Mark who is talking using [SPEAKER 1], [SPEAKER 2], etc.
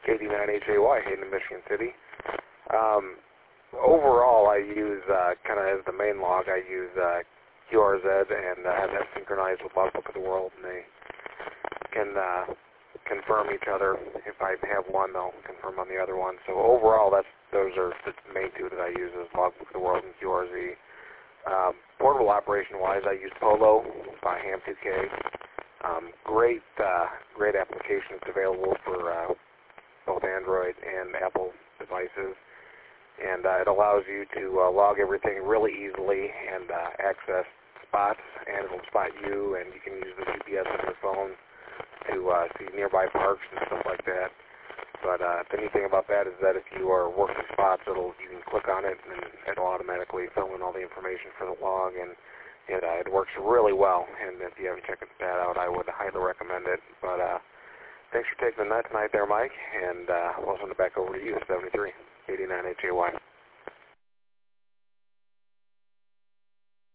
[SPEAKER 1] 89HAY, Hayden, Michigan City. Overall, I use, kind of as the main log, I use QRZ and have that synchronized with Logbook of the World, and they can confirm each other. If I have one, they'll confirm on the other one. So overall, those are the main two that I use, is Logbook of the World and QRZ. Portable operation-wise, I use Polo by Ham2K. Great application. It's available for both Android and Apple devices, and it allows you to log everything really easily and access spots, and it'll spot you, and you can use the GPS on your phone to see nearby parks and stuff like that. But the neat thing about that is that if you are working spots, you can click on it, and it'll automatically fill in all the information for the log, and it works really well. And if you haven't checked that out, I would highly recommend it. But thanks for taking the night tonight there, Mike, and we'll send it back over to you, 73, 89HAY.